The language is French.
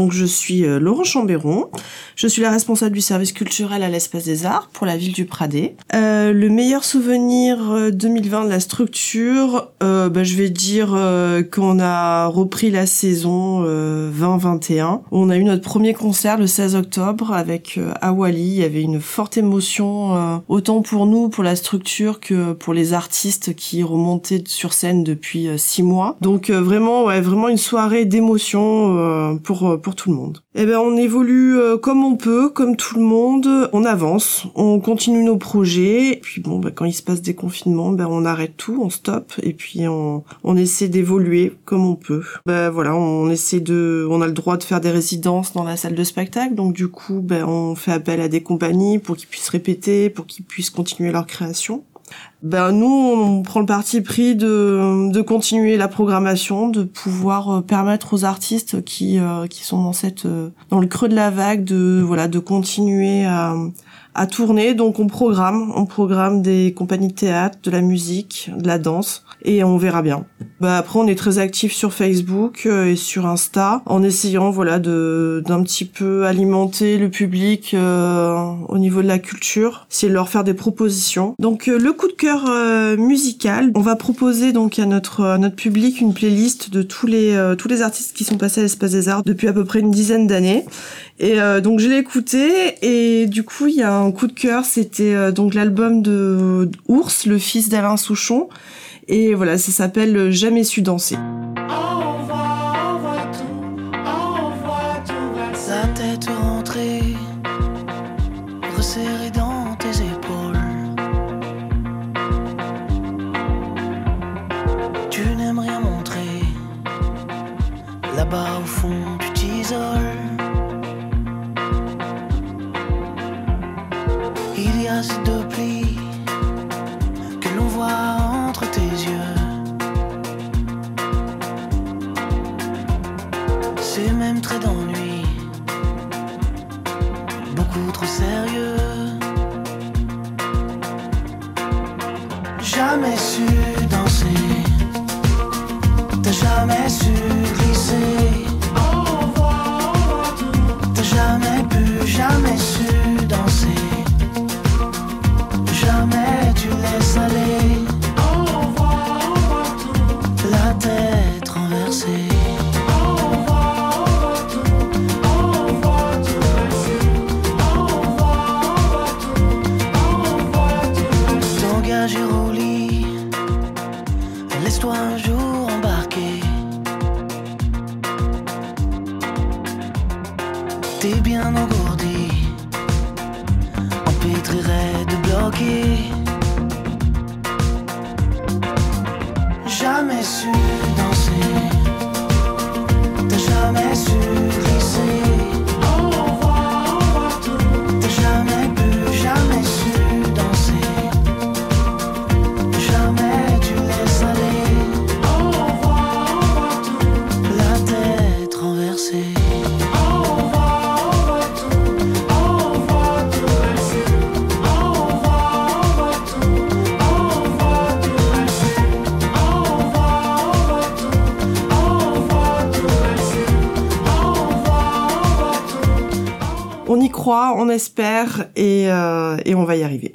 Donc je suis Laurent Chambéron, je suis la responsable du service culturel à l'Espace des Arts pour la ville du Pradet. Le meilleur souvenir 2020 de la structure, je vais dire qu'on a repris la saison 2021. On a eu notre premier concert le 16 octobre avec Awali. Il y avait une forte émotion, autant pour nous, pour la structure, que pour les artistes qui remontaient sur scène depuis 6 mois. Donc vraiment une soirée d'émotion pour tout le monde. On évolue comme on peut, comme tout le monde. On avance, on continue nos projets. Et puis quand il se passe des confinements, on arrête tout, on stoppe et puis on essaie d'évoluer comme on peut. On a le droit de faire des résidences dans la salle de spectacle, donc du coup on fait appel à des compagnies pour qu'ils puissent répéter, pour qu'ils puissent continuer leur création. Nous, on prend le parti pris de continuer la programmation, de pouvoir permettre aux artistes qui sont dans le creux de la vague de continuer à tourner. Donc on programme des compagnies de théâtre, de la musique, de la danse, et on verra bien. Après on est très actifs sur Facebook et sur Insta, en essayant d'un petit peu alimenter le public au niveau de la culture, essayer de leur faire des propositions. Donc le coup de cœur musical, on va proposer donc à notre public une playlist de tous les artistes qui sont passés à l'Espace des Arts depuis à peu près une dizaine d'années. Et donc je l'ai écouté et du coup il y a un coup de cœur, c'était donc l'album de Ours, le fils d'Alain Souchon, et voilà, ça s'appelle Jamais su danser. La tête rentrée, resserrée dans tes épaules. Tu n'aimes rien montrer, là-bas au fond tu t'isoles. Il y a ces deux plis que l'on voit entre tes yeux. Ces mêmes traits d'ennui, beaucoup trop sérieux. Jamais su danser, t'as jamais su glisser. T'as jamais pu, jamais su danser. Jamais tu laisses aller. La tête renversée. T'engager au lit, laisse-toi un jour embarquer. T'es bien engourdi, empêtrerait de bloquer. Jamais su danser, t'as jamais su glisser. T'as jamais pu, jamais su danser. Jamais tu laisses aller. La tête renversée. On y croit, on espère et on va y arriver.